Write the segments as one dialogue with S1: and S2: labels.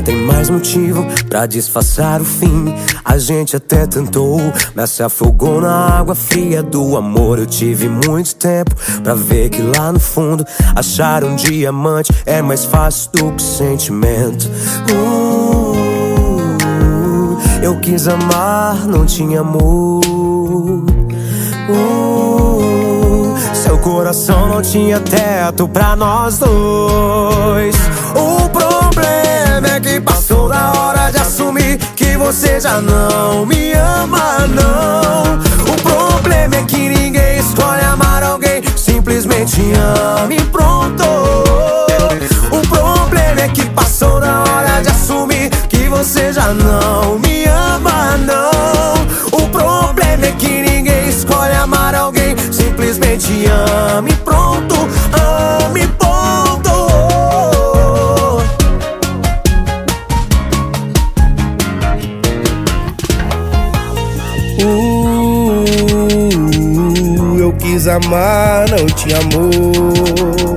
S1: não tem mais motivo pra disfarçar o fim. A gente até tentou, mas se afogou na água fria do amor. Eu tive muito tempo pra ver que lá no fundo achar um diamante é mais fácil do que sentimento. Eu quis amar, não tinha amor. Seu coração não tinha teto pra nós dois. O problema é que passou da hora de assumir que você já não me ama, não. O problema é que ninguém escolhe amar alguém, simplesmente ama e pronto. O problema é que passou da hora de assumir que você já não me ama, não. O problema é que ninguém escolhe amar alguém, simplesmente ama e pronto, ama e ponto.
S2: Eu quis amar, não tinha amor.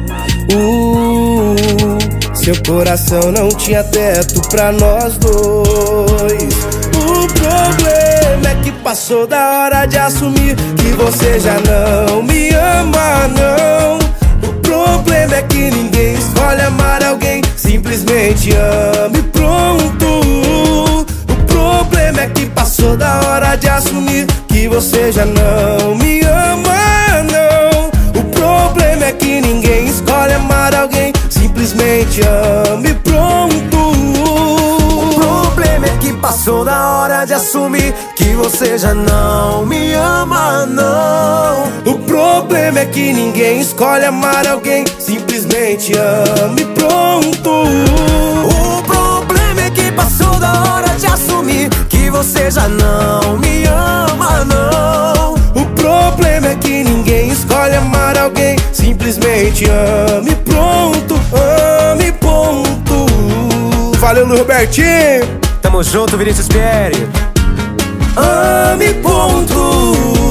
S2: Seu coração não tinha teto pra nós dois. O problema é que passou da hora de assumir que você já não me ama, não. O problema é que ninguém escolhe amar alguém, simplesmente ama e pronto. O problema é que passou da hora de assumir que você já não me ama, não. O problema é que ninguém escolhe amar alguém, simplesmente ama e pronto.
S1: O problema é que passou da hora de assumir que você já não me ama, não.
S2: O problema é que ninguém escolhe amar alguém, simplesmente ama e pronto.
S1: O problema é que passou da hora de assumir que você já não me ama, não.
S2: O problema é que ninguém escolhe amar alguém, simplesmente ama e pronto, ama e ponto. Valeu, Robertinho.
S1: Tamo junto, Vinícius Pierre.
S2: Ama e ponto.